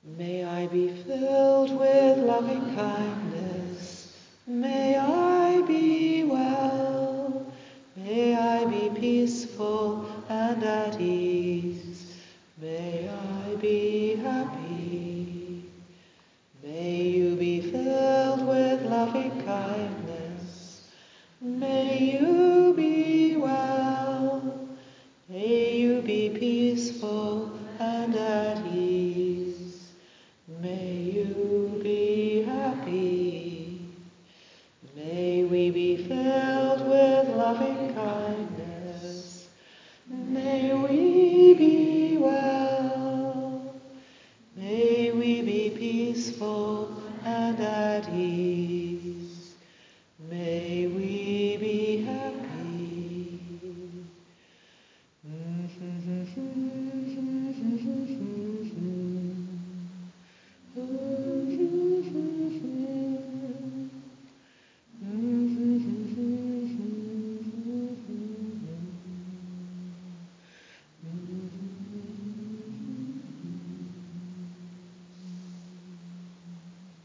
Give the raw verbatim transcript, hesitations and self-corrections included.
May I be filled with loving kindness. May I be well. May I be peaceful and at ease. May I be happy. May you be filled with loving kindness. May you be well. May you be peaceful and at ease. May you be happy. May we be filled with loving kindness. May we be well. May we be peaceful and at ease.